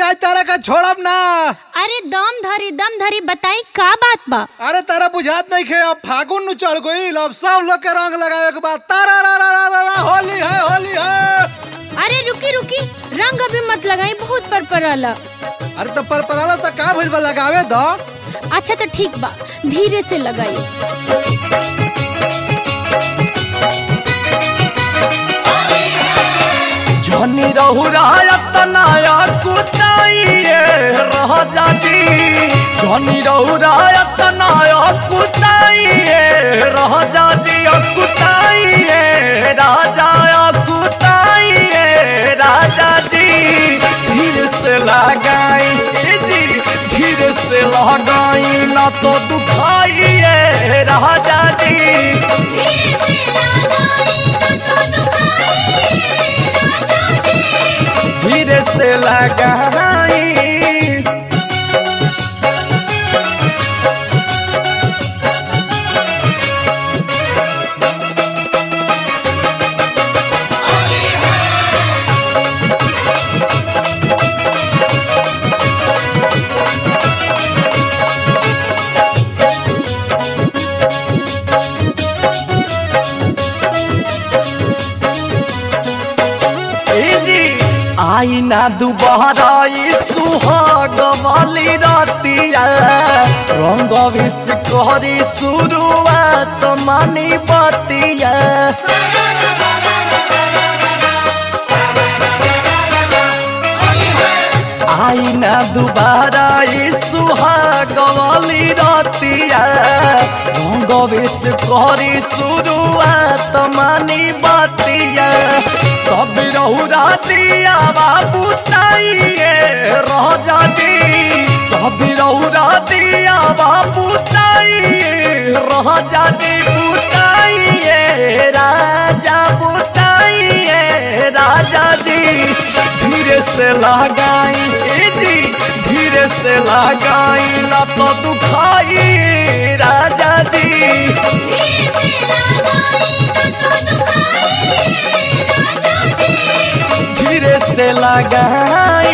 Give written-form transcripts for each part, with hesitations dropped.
आज तारा का छोड़ब ना। अरे दम धरी बताई का बात बा। अरे तारा बुझात नहीं खे, अब फागुन नु चढ़ गई, अब सब लोग के रंग लगावे के बाद तारा रा रा रा रा रा होली है होली है। अरे रुकी रंग अभी मत लगाई, बहुत परपराला। अरे तो परपराला तो का भइल बा, लगावे दो। अच्छा तो ठीक बा, धीरे से लगाई। जनी रहू रायत नाया कुताइए रह जाजी, जनी रहू रायत नाया कुताइए रह जाजी, कुताइए राजा कुताइए राजा जी। धीरे से लगाई जी, धीरे से लगाई ना तो दुखाइए राजा जी। धीरे से लगाई ना तो दुखाई राजा जी। धीरे से लगाई। आई ना दोबारा सुहाग वाली रातिया, रंग विष करी शुरुआत मानी बतिया। आई ना दोबारा सुहाग वाली रातिया, रंग विष करी शुरुआत मानी बतिया। तब रहू रातिया बाबू ताइए रह जाजी, तब रहू रातिया बाबू ताइए रह जाजी। बुताइए राजा बुताइए राजा जी। धीरे से लगाई जी, धीरे से लगाई ना तो दुखाई राजा जी। धीरे से लगाई ना तो दुखाई राजा जी। धीरे से लगाई।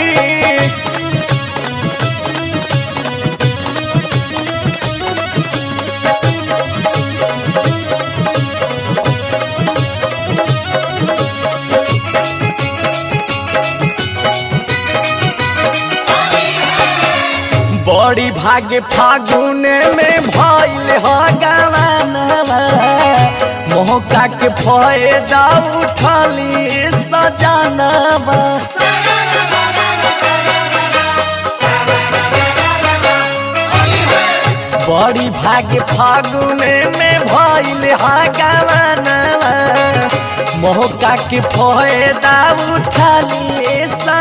बड़ी भाग्य फागुन में भइल ह गवानवा, मौका के फायदा उठली सजनवा। बड़ी भाग्य फागुन में भइल ह गवानवा, मौका के फायदा उठली